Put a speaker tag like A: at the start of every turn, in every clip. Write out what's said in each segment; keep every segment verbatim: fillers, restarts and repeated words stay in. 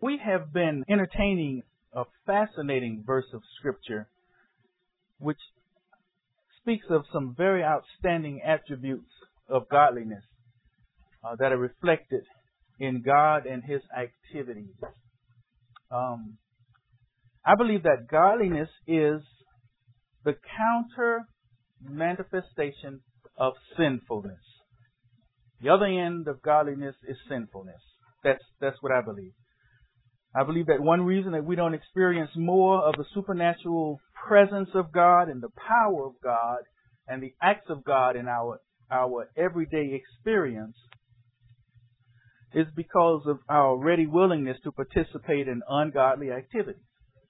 A: We have been entertaining a fascinating verse of Scripture which speaks of some very outstanding attributes of godliness uh, that are reflected in God and His activities. Um, I believe that godliness is the counter manifestation of sinfulness. The other end of godliness is sinfulness. That's that's what I believe. I believe that one reason that we don't experience more of the supernatural presence of God and the power of God and the acts of God in our our everyday experience is because of our ready willingness to participate in ungodly activities.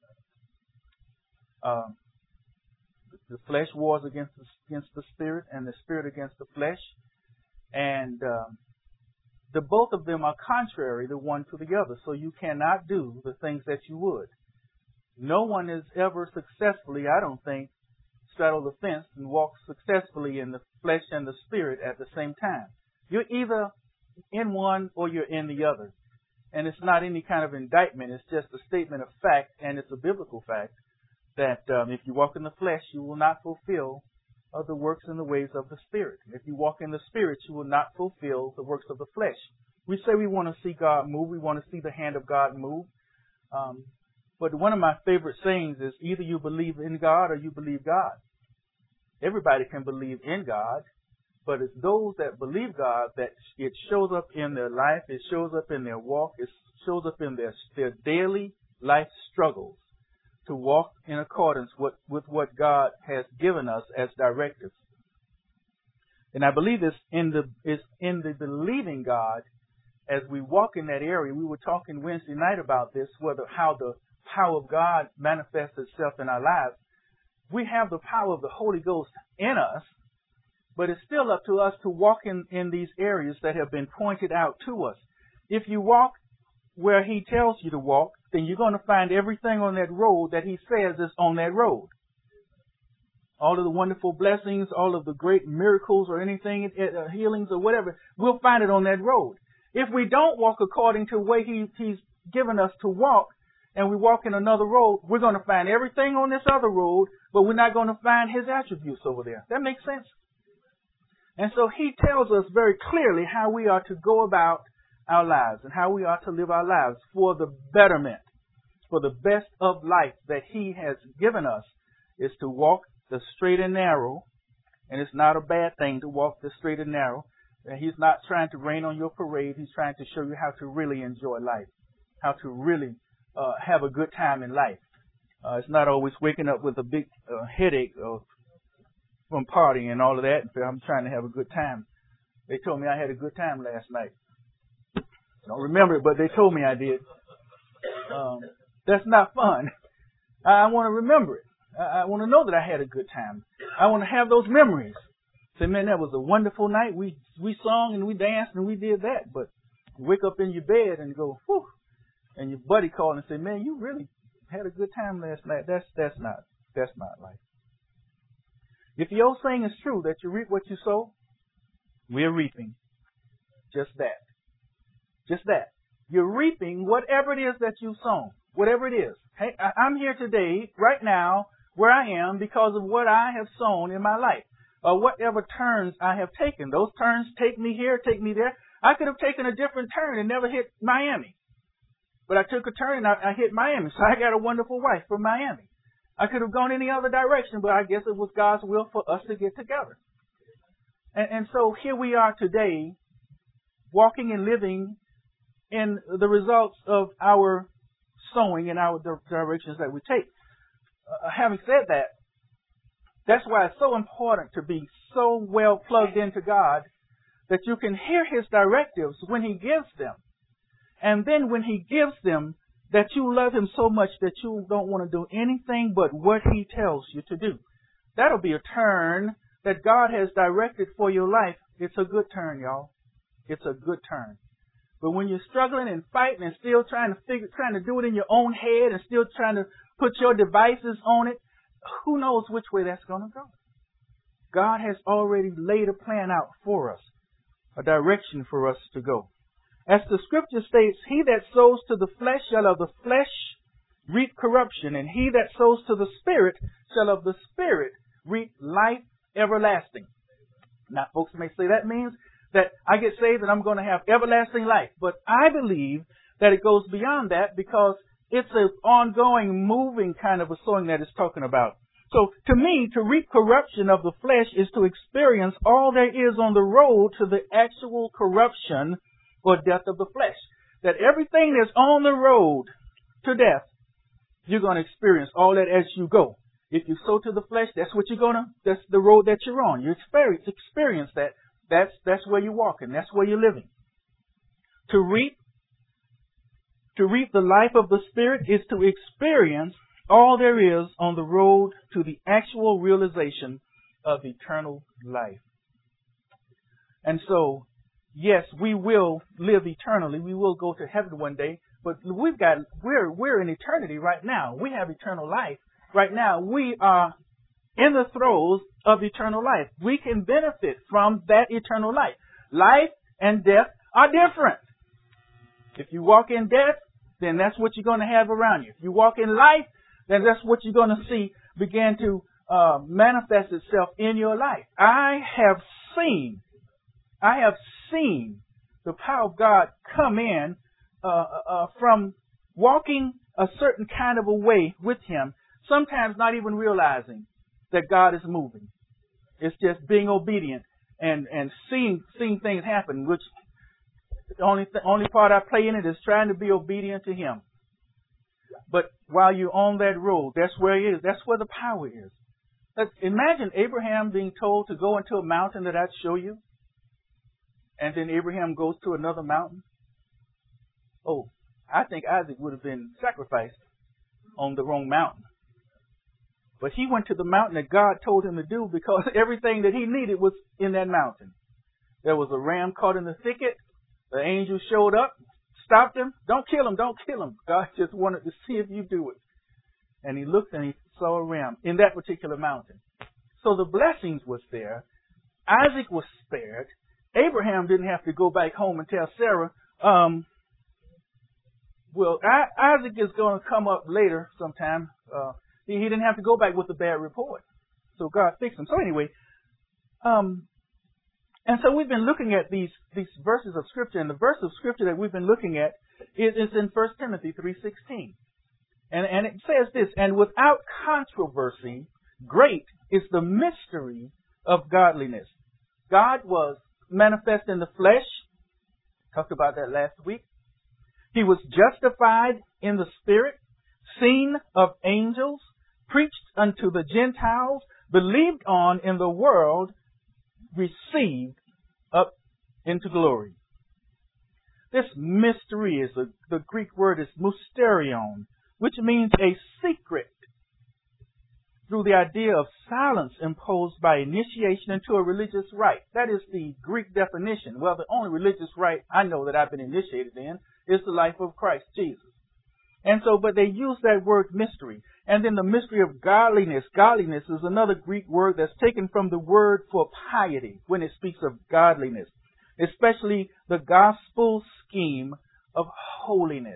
A: Um, the flesh wars against the, against the spirit, and the spirit against the flesh, and um, the both of them are contrary the one to the other. So you cannot do the things that you would. No one has ever successfully, I don't think, straddled the fence and walked successfully in the flesh and the spirit at the same time. You're either in one or you're in the other. And it's not any kind of indictment. It's just a statement of fact, and it's a biblical fact, that um, if you walk in the flesh, you will not fulfill uh, the works and the ways of the Spirit. If you walk in the Spirit, you will not fulfill the works of the flesh. We say we want to see God move. We want to see the hand of God move. Um, but one of my favorite sayings is either you believe in God or you believe God. Everybody can believe in God, but it's those that believe God that it shows up in their life, it shows up in their walk, it shows up in their, their daily life struggles to walk in accordance with, with what God has given us as directives. And I believe it's in the it's in the believing God as we walk in that area. We were talking Wednesday night about this, whether how the power of God manifests itself in our lives. We have the power of the Holy Ghost in us, but it's still up to us to walk in, in these areas that have been pointed out to us. If you walk where He tells you to walk, then you're going to find everything on that road that He says is on that road. All of the wonderful blessings, all of the great miracles or anything, uh, healings or whatever, we'll find it on that road. If we don't walk according to the way he, He's given us to walk, and we walk in another road, we're going to find everything on this other road, but we're not going to find His attributes over there. That makes sense? And so He tells us very clearly how we are to go about our lives and how we are to live our lives for the betterment, for the best of life that He has given us is to walk the straight and narrow. And it's not a bad thing to walk the straight and narrow. And He's not trying to rain on your parade. He's trying to show you how to really enjoy life, how to really uh, have a good time in life. Uh, it's not always waking up with a big uh, headache of, from partying and all of that. I'm trying to have a good time. They told me I had a good time last night. I don't remember it, but they told me I did. Um, that's not fun. I, I want to remember it. I, I want to know that I had a good time. I want to have those memories. Say, man, that was a wonderful night. We we sung and we danced and we did that. But you wake up in your bed and go, whew, and your buddy called and say, man, you really had a good time last night. That's that's not that's not life. If the old saying is true that you reap what you sow, we're reaping just that. Just that. You're reaping whatever it is that you've sown. Whatever it is. Hey, I'm here today, right now, where I am because of what I have sown in my life. Or whatever turns I have taken. Those turns take me here, take me there. I could have taken a different turn and never hit Miami. But I took a turn and I, I hit Miami. So I got a wonderful wife from Miami. I could have gone any other direction, but I guess it was God's will for us to get together. And, and so here we are today, walking and living in the results of our sowing and our directions that we take. Uh, having said that, that's why it's so important to be so well plugged into God that you can hear His directives when He gives them. And then when He gives them, that you love Him so much that you don't want to do anything but what He tells you to do. That'll be a turn that God has directed for your life. It's a good turn, y'all. It's a good turn. But when you're struggling and fighting and still trying to figure, trying to do it in your own head and still trying to put your devices on it, who knows which way that's going to go? God has already laid a plan out for us, a direction for us to go. As the scripture states, he that sows to the flesh shall of the flesh reap corruption, and he that sows to the Spirit shall of the Spirit reap life everlasting. Now, folks may say that means that I get saved and I'm going to have everlasting life. But I believe that it goes beyond that, because it's an ongoing, moving kind of a sowing that it's talking about. So to me, to reap corruption of the flesh is to experience all there is on the road to the actual corruption or death of the flesh. That everything that's on the road to death, you're going to experience all that as you go. If you sow to the flesh, that's what you're going to, that's the road that you're on. You experience, experience that. That's, that's where you're walking. That's where you're living. To reap, to reap the life of the Spirit is to experience all there is on the road to the actual realization of eternal life. And so, yes, we will live eternally. We will go to heaven one day. But we've got, we're, we're in eternity right now. We have eternal life. Right now, we are in the throes of eternal life. We can benefit from that eternal life. Life and death are different. If you walk in death, then that's what you're going to have around you. If you walk in life, then that's what you're going to see begin to uh, manifest itself in your life. I have seen, I have seen the power of God come in uh, uh, from walking a certain kind of a way with Him, sometimes not even realizing that God is moving. It's just being obedient and, and seeing seeing things happen, which the only th- only part I play in it is trying to be obedient to Him. But while you're on that road, that's where it is. That's where the power is. Let's imagine Abraham being told to go into a mountain that I'd show you, and then Abraham goes to another mountain. Oh, I think Isaac would have been sacrificed on the wrong mountain. But he went to the mountain that God told him to do, because everything that he needed was in that mountain. There was a ram caught in the thicket. The angel showed up, stopped him. Don't kill him, don't kill him. God just wanted to see if you do it. And he looked and he saw a ram in that particular mountain. So the blessings was there. Isaac was spared. Abraham didn't have to go back home and tell Sarah, um, well, I, Isaac is going to come up later sometime. Uh, he, he didn't have to go back with a bad report. So God fixed him. So anyway, um, and so we've been looking at these, these verses of Scripture, and the verse of Scripture that we've been looking at is, is in First Timothy three sixteen. And, and it says this, and without controversy, great is the mystery of godliness. God was manifest in the flesh. Talked about that last week. He was justified in the Spirit, seen of angels, preached unto the Gentiles, believed on in the world, received up into glory. This mystery is, a, the Greek word is mysterion, which means a secret, through the idea of silence imposed by initiation into a religious rite. That is the Greek definition. Well, the only religious rite I know that I've been initiated in is the life of Christ Jesus. And so, but they use that word mystery. And then the mystery of godliness. Godliness is another Greek word that's taken from the word for piety when it speaks of godliness, especially the gospel scheme of holiness.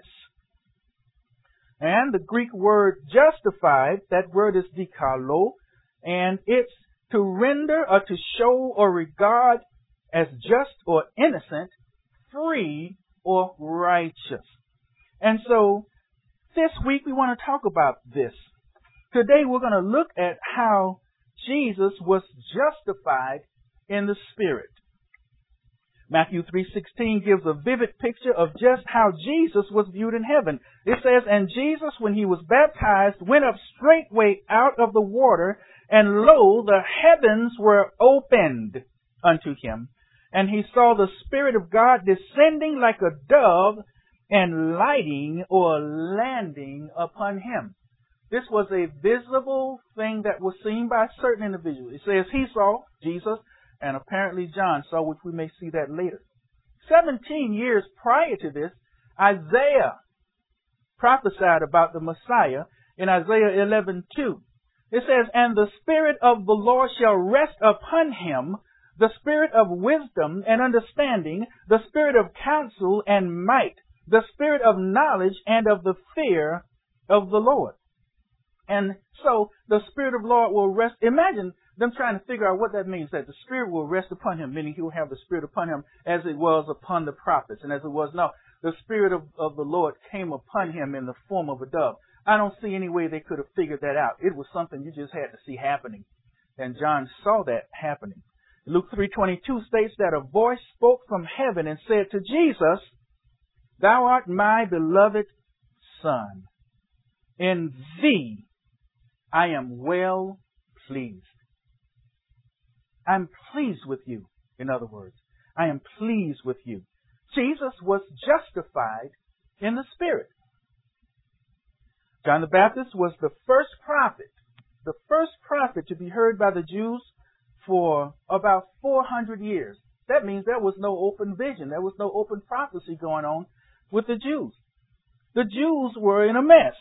A: And the Greek word justified, that word is dikalo, and it's to render or to show or regard as just or innocent, free or righteous. And so this week we want to talk about this. Today we're going to look at how Jesus was justified in the Spirit. Matthew three sixteen gives a vivid picture of just how Jesus was viewed in heaven. It says, and Jesus, when he was baptized, went up straightway out of the water, and lo, the heavens were opened unto him. And he saw the Spirit of God descending like a dove and lighting or landing upon him. This was a visible thing that was seen by certain individuals. It says he saw Jesus, and apparently John saw, which we may see that later. Seventeen years prior to this, Isaiah prophesied about the Messiah in Isaiah eleven two. It says, and the Spirit of the Lord shall rest upon him, the spirit of wisdom and understanding, the spirit of counsel and might, the spirit of knowledge and of the fear of the Lord. And so the Spirit of the Lord will rest. Imagine them trying to figure out what that means, that the Spirit will rest upon him, meaning he will have the Spirit upon him as it was upon the prophets and as it was now. The Spirit of, of the Lord came upon him in the form of a dove. I don't see any way they could have figured that out. It was something you just had to see happening. And John saw that happening. Luke three twenty-two states that a voice spoke from heaven and said to Jesus, "Thou art my beloved Son. In thee I am well pleased." I'm pleased with you, in other words. I am pleased with you. Jesus was justified in the Spirit. John the Baptist was the first prophet, the first prophet to be heard by the Jews for about four hundred years. That means there was no open vision. There was no open prophecy going on with the Jews. The Jews were in a mess.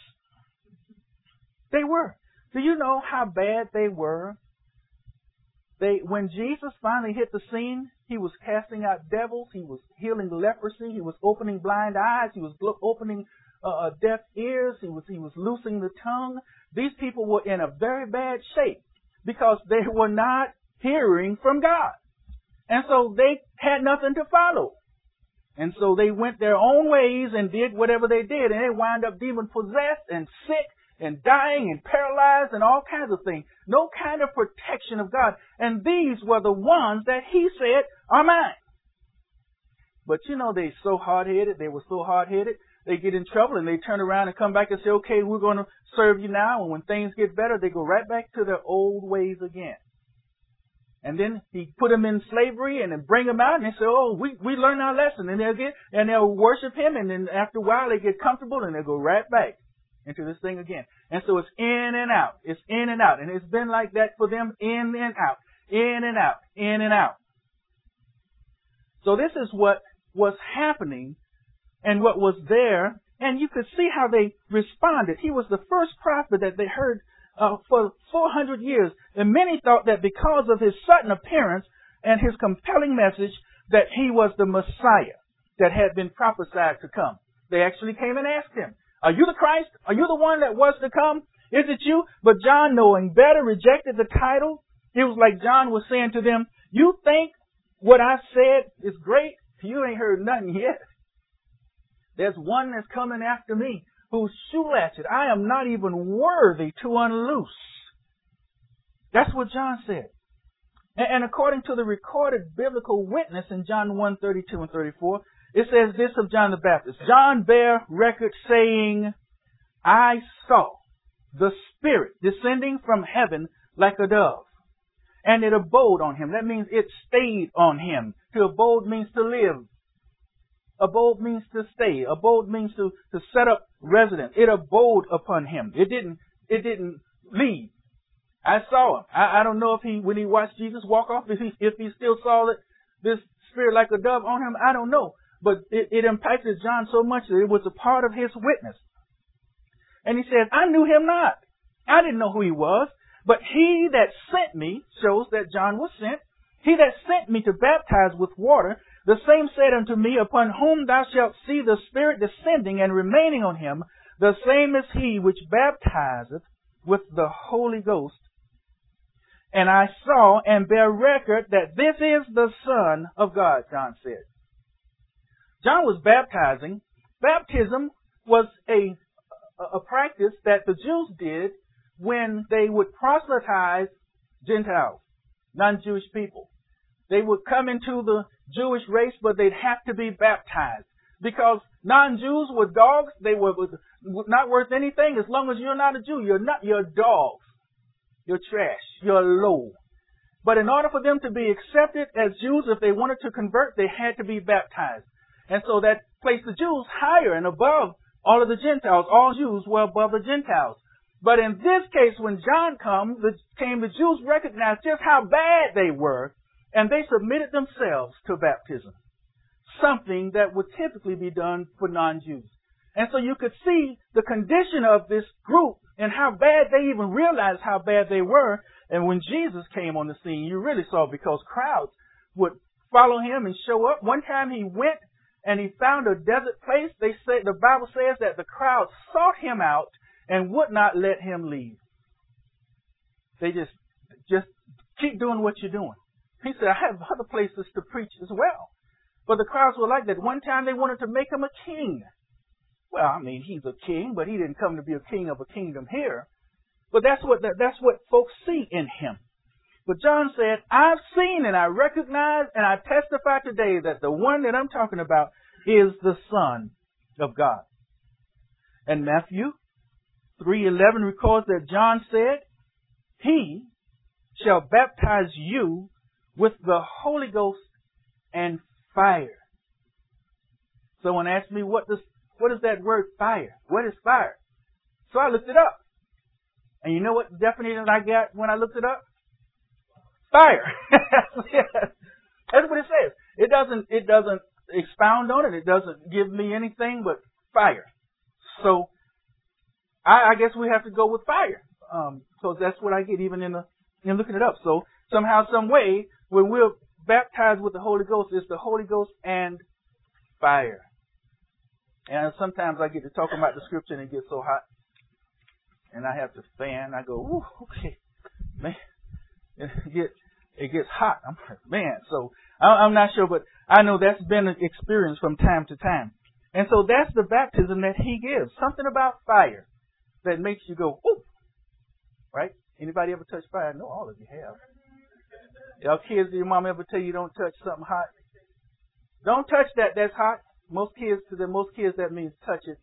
A: They were. Do you know how bad they were? They, when Jesus finally hit the scene, he was casting out devils, he was healing leprosy, he was opening blind eyes, he was opening uh, deaf ears, he was he was loosing the tongue. These people were in a very bad shape because they were not hearing from God. And so they had nothing to follow. And so they went their own ways and did whatever they did, and they wound up demon-possessed and sick and dying and paralyzed and all kinds of things. No kind of protection of God. And these were the ones that he said are mine. But you know, they're so hard-headed. They were so hard-headed. They get in trouble and they turn around and come back and say, okay, we're going to serve you now. And when things get better, they go right back to their old ways again. And then he put them in slavery and then bring them out and they say, oh, we, we learned our lesson. And they'll get, and they'll worship him. And then after a while, they get comfortable and they'll go right back into this thing again. And so it's in and out. It's in and out. And it's been like that for them, in and out, in and out, in and out. So this is what was happening and what was there. And you could see how they responded. He was the first prophet that they heard uh, for four hundred years. And many thought that because of his sudden appearance and his compelling message that he was the Messiah that had been prophesied to come. They actually came and asked him, are you the Christ? Are you the one that was to come? Is it you? But John, knowing better, rejected the title. It was like John was saying to them, you think what I said is great? You ain't heard nothing yet. There's one that's coming after me whose shoe latchet I am not even worthy to unloose. That's what John said. And according to the recorded biblical witness in John one, thirty-two and thirty-four, it says this of John the Baptist. John bare record saying, I saw the Spirit descending from heaven like a dove, and it abode on him. That means it stayed on him. To abode means to live. Abode means to stay. Abode means to, to set up residence. It abode upon him. It didn't, it didn't leave. I saw him. I, I don't know if he, when he watched Jesus walk off, if he, if he still saw it, this Spirit like a dove on him, I don't know. But it, it impacted John so much that it was a part of his witness. And he says, I knew him not. I didn't know who he was. But he that sent me, shows that John was sent, he that sent me to baptize with water, the same said unto me, upon whom thou shalt see the Spirit descending and remaining on him, the same is he which baptizeth with the Holy Ghost. And I saw and bear record that this is the Son of God, John said. John was baptizing. Baptism was a, a practice that the Jews did when they would proselytize Gentiles, non-Jewish people. They would come into the Jewish race, but they'd have to be baptized. Because non-Jews were dogs. They were not worth anything. As long as you're not a Jew, you're not, you're dogs. You're trash. You're low. But in order for them to be accepted as Jews, if they wanted to convert, they had to be baptized. And so that placed the Jews higher and above all of the Gentiles. All Jews were above the Gentiles. But in this case, when John come, the, came, the Jews recognized just how bad they were, and they submitted themselves to baptism, something that would typically be done for non-Jews. And so you could see the condition of this group and how bad they even realized how bad they were. And when Jesus came on the scene, you really saw, because crowds would follow him and show up. One time he went and he found a desert place. They say, the Bible says that the crowd sought him out and would not let him leave. They just, just keep doing what you're doing. He said, I have other places to preach as well. But the crowds were like that. One time they wanted to make him a king. Well, I mean, he's a king, but he didn't come to be a king of a kingdom here. But that's what that's what folks see in him. But John said, I've seen and I recognize and I testify today that the one that I'm talking about is the Son of God. And Matthew three eleven records that John said, He shall baptize you with the Holy Ghost and fire. Someone asked me, what does what is that word fire? What is fire? So I looked it up. And you know what definition I got when I looked it up? Fire. That's what it says. It doesn't it doesn't expound on it. It doesn't give me anything but fire. So I, I guess we have to go with fire. Um, because that's what I get even in the in looking it up. So somehow, some way, when we're baptized with the Holy Ghost, it's the Holy Ghost and fire. And sometimes I get to talking about the scripture and it gets so hot. And I have to fan. I go, ooh, okay. Man, it, get, it gets hot. I'm like, man. So I, I'm not sure, but I know that's been an experience from time to time. And so that's the baptism that he gives. Something about fire that makes you go, ooh. Right? Anybody ever touch fire? I know all of you have. Y'all kids, did your mom ever tell you don't touch something hot? Don't touch that. That's hot. Most kids, to them, most kids, that means touch it.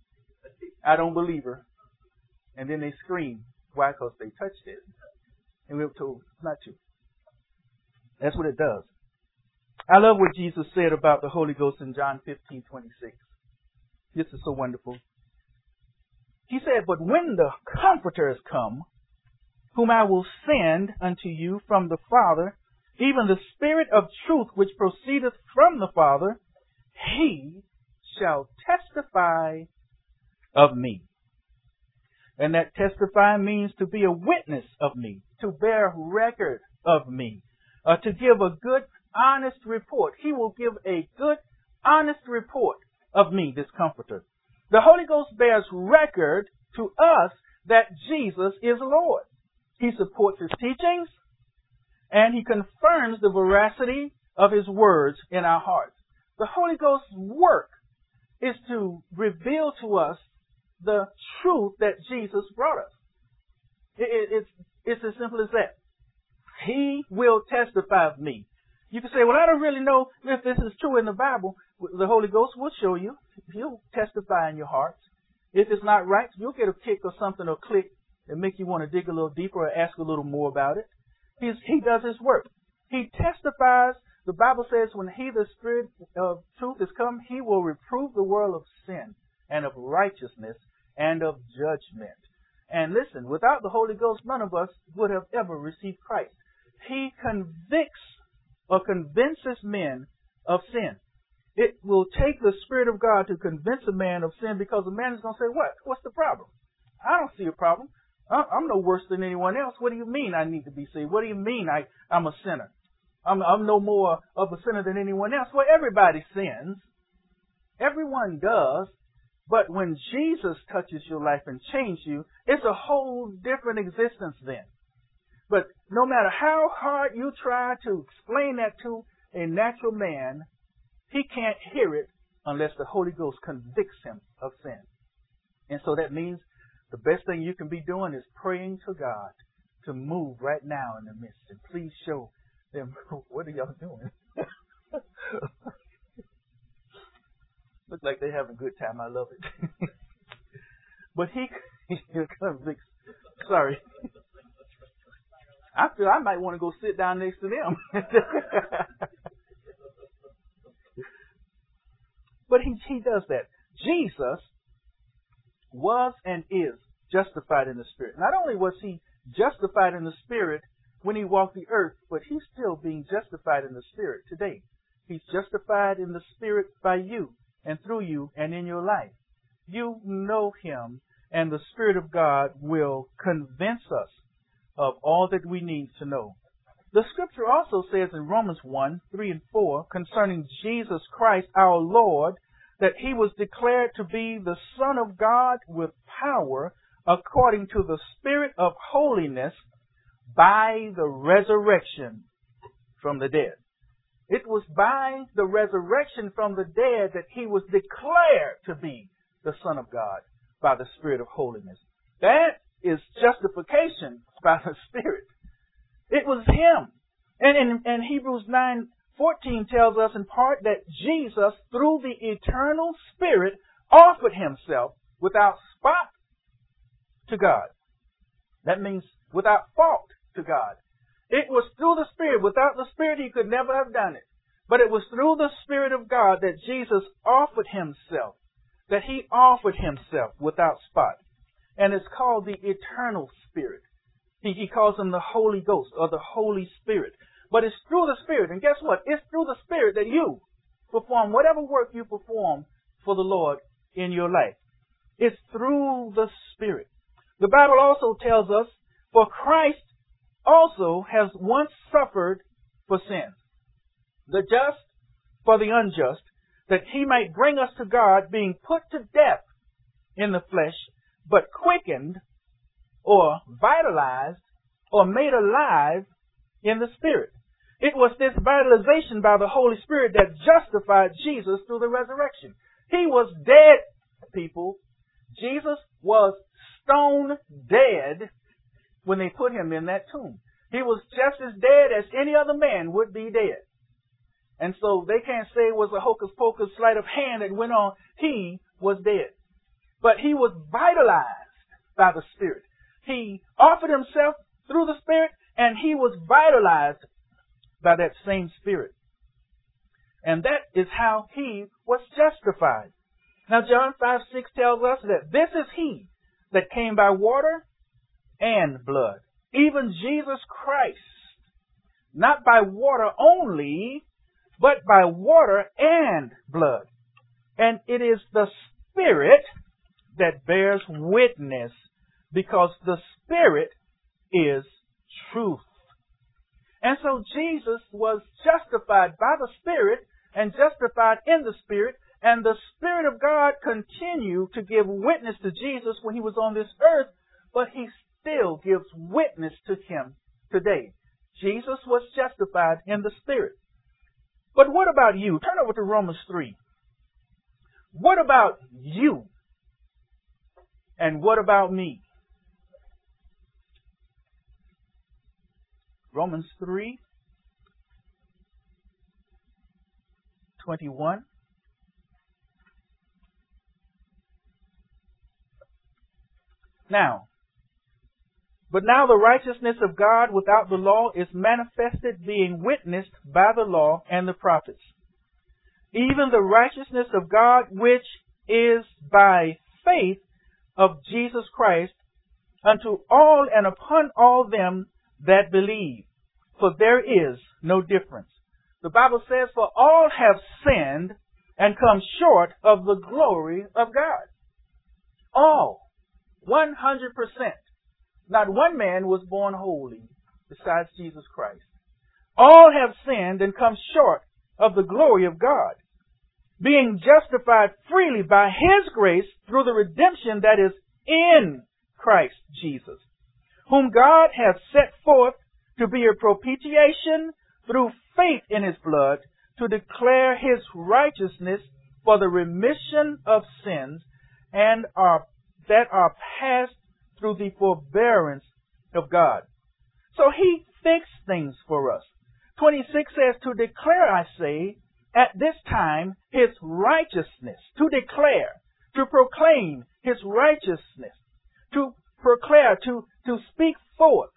A: I don't believe her. And then they scream. Why? Because they touched it. And we were told it's not true. That's what it does. I love what Jesus said about the Holy Ghost in John fifteen twenty-six. This is so wonderful. He said, but when the Comforter is come, whom I will send unto you from the Father, even the Spirit of truth which proceedeth from the Father, He shall testify of me. And that testify means to be a witness of me, to bear record of me, uh, to give a good, honest report. He will give a good, honest report of me, this Comforter. The Holy Ghost bears record to us that Jesus is Lord. He supports His teachings, and He confirms the veracity of His words in our hearts. The Holy Ghost's work is to reveal to us the truth that Jesus brought us. It, it, it's, it's as simple as that. He will testify of me. You can say, well, I don't really know if this is true in the Bible. The Holy Ghost will show you. He'll testify in your hearts. If it's not right, you'll get a kick or something or click and make you want to dig a little deeper or ask a little more about it. He's, he does His work. He testifies. The Bible says when He, the Spirit of truth, is come, He will reprove the world of sin and of righteousness and of judgment. And listen, without the Holy Ghost, none of us would have ever received Christ. He convicts or convinces men of sin. It will take the Spirit of God to convince a man of sin, because a man is going to say, what? What's the problem? I don't see a problem. I'm no worse than anyone else. What do you mean I need to be saved? What do you mean I, I'm a sinner? I'm, I'm no more of a sinner than anyone else. Well, everybody sins. Everyone does. But when Jesus touches your life and changes you, it's a whole different existence then. But no matter how hard you try to explain that to a natural man, he can't hear it unless the Holy Ghost convicts him of sin. And so that means the best thing you can be doing is praying to God to move right now in the midst. And please show them, what are y'all doing? Look like they have a good time. I love it. But he, he convicts. Sorry. I feel I might want to go sit down next to them. But he, he does that. Jesus was and is justified in the Spirit. Not only was He justified in the Spirit when He walked the earth, but He's still being justified in the Spirit today. He's justified in the Spirit by you and through you and in your life. You know Him, and the Spirit of God will convince us of all that we need to know. The scripture also says in Romans one, three and four, concerning Jesus Christ our Lord, that he was declared to be the Son of God with power according to the Spirit of holiness by the resurrection from the dead. It was by the resurrection from the dead that he was declared to be the Son of God by the Spirit of holiness. That is justification by the Spirit. It was him. And in, in Hebrews nine fourteen tells us in part that Jesus, through the eternal Spirit, offered himself without spot to God. That means without fault to God. It was through the Spirit. Without the Spirit, he could never have done it. But it was through the Spirit of God that Jesus offered himself, that he offered himself without spot. And it's called the eternal Spirit. He, he calls him the Holy Ghost or the Holy Spirit. But it's through the Spirit. And guess what? It's through the Spirit that you perform whatever work you perform for the Lord in your life. It's through the Spirit. The Bible also tells us, for Christ also has once suffered for sin, the just for the unjust, that he might bring us to God, being put to death in the flesh, but quickened or vitalized or made alive in the Spirit. It was this vitalization by the Holy Spirit that justified Jesus through the resurrection. He was dead, people. Jesus was stone dead when they put him in that tomb. He was just as dead as any other man would be dead. And so they can't say it was a hocus pocus sleight of hand that went on. He was dead. But he was vitalized by the Spirit. He offered himself through the Spirit, and he was vitalized by that same Spirit. And that is how he was justified. Now John five six tells us that this is he that came by water and blood, even Jesus Christ, not by water only, but by water and blood. And it is the Spirit that bears witness, because the Spirit is truth. And so Jesus was justified by the Spirit and justified in the Spirit, and the Spirit of God continued to give witness to Jesus when he was on this earth, but he still gives witness to him today. Jesus was justified in the Spirit. But what about you? Turn over to Romans three. What about you? And what about me? Romans three, twenty-one. Now, but now the righteousness of God without the law is manifested, being witnessed by the law and the prophets, even the righteousness of God which is by faith of Jesus Christ unto all and upon all them that believe. For there is no difference. The Bible says, for all have sinned and come short of the glory of God. All. one hundred percent. Not one man was born holy besides Jesus Christ. All have sinned and come short of the glory of God, being justified freely by his grace through the redemption that is in Christ Jesus, whom God hath set forth to be a propitiation through faith in his blood, to declare his righteousness for the remission of sins, and are that are passed through the forbearance of God. So he fixed things for us. twenty-six says, to declare, I say, at this time, his righteousness. To declare, to proclaim his righteousness. To proclaim, to, to speak forth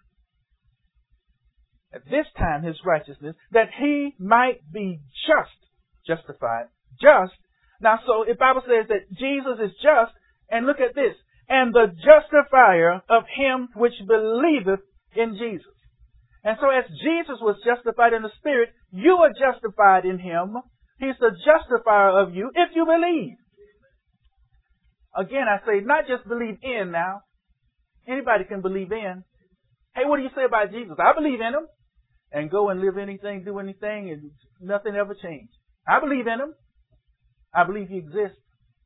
A: at this time his righteousness, that he might be just, justified, just. Now, so the Bible says that Jesus is just, and look at this, and the justifier of him which believeth in Jesus. And so as Jesus was justified in the Spirit, you are justified in him. He's the justifier of you if you believe. Again, I say, not just believe in now. Anybody can believe in. Hey, what do you say about Jesus? I believe in him. and go and live anything, do anything, and nothing ever changed. I believe in Him. I believe He exists.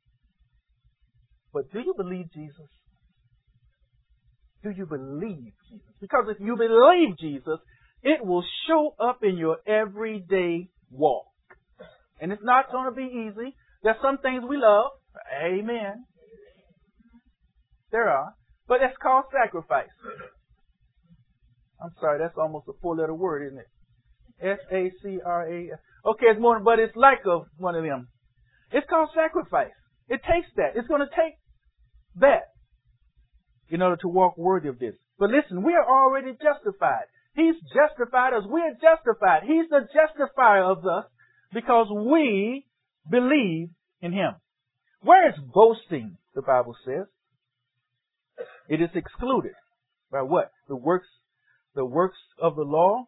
A: But do you believe Jesus? Do you believe Jesus? Because if you believe Jesus, it will show up in your everyday walk. And it's not going to be easy. There's some things we love. Amen. There are. But it's called sacrifice. I'm sorry, that's almost a four-letter word, isn't it? S A C R A. Okay, it's more, but it's like a, one of them. It's called sacrifice. It takes that. It's going to take that in order to walk worthy of this. But listen, we are already justified. He's justified us. We are justified. He's the justifier of us because we believe in Him. Where is boasting, the Bible says? It is excluded. By what? The works, the works of the law?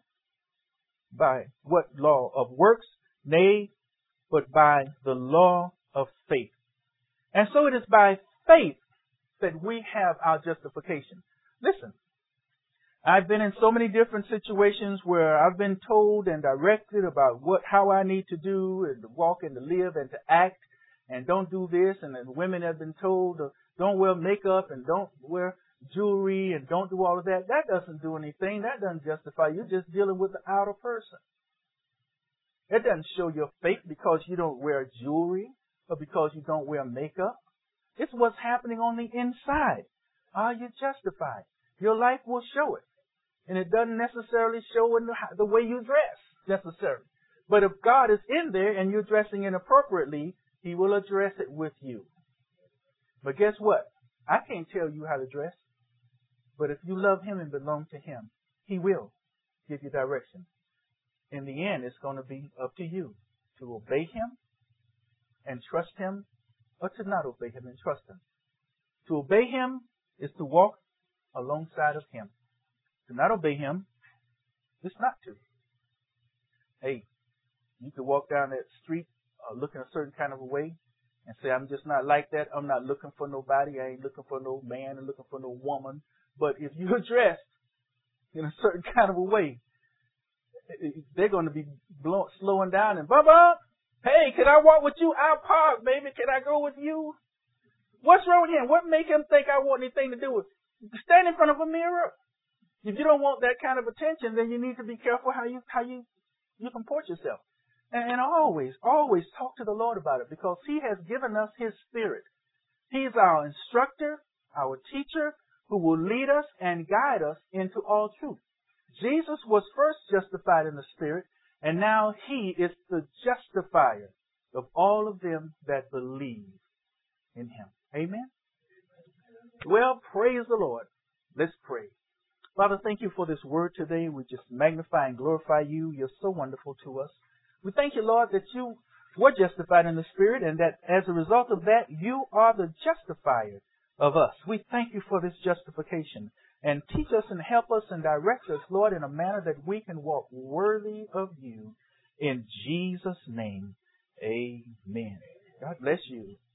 A: By what law of works? Nay, but by the law of faith. And so it is by faith that we have our justification. Listen, I've been in so many different situations where I've been told and directed about what, how I need to do and to walk and to live and to act and don't do this. And then women have been told uh, don't wear makeup and don't wear jewelry and don't do all of that. That doesn't do anything. That doesn't justify you. You're just dealing with the outer person. It doesn't show your faith because you don't wear jewelry or because you don't wear makeup. It's what's happening on the inside. Are you justified? Your life will show it. And it doesn't necessarily show in the, the way you dress, necessarily. But if God is in there and you're dressing inappropriately, He will address it with you. But guess what? I can't tell you how to dress. But if you love Him and belong to Him, He will give you direction. In the end, it's going to be up to you to obey Him and trust Him, or to not obey Him and trust Him. To obey Him is to walk alongside of Him. To not obey Him is not to. Hey, you could walk down that street uh, looking a certain kind of a way and say, I'm just not like that. I'm not looking for nobody. I ain't looking for no man. I'm looking for no woman. But if you're dressed in a certain kind of a way, they're going to be blow, slowing down and, Bubba, hey, can I walk with you out park, baby? Can I go with you? What's wrong with him? What make him think I want anything to do with it? Stand in front of a mirror. If you don't want that kind of attention, then you need to be careful how you how you, you comport yourself. And, and always, always talk to the Lord about it because He has given us His Spirit. He's our instructor, our teacher, who will lead us and guide us into all truth. Jesus was first justified in the Spirit, and now He is the justifier of all of them that believe in Him. Amen? Well, praise the Lord. Let's pray. Father, thank You for this word today. We just magnify and glorify You. You're so wonderful to us. We thank You, Lord, that You were justified in the Spirit and that as a result of that, You are the justifier of us. We thank You for this justification. And teach us and help us and direct us, Lord, in a manner that we can walk worthy of You. In Jesus' name, amen. God bless you.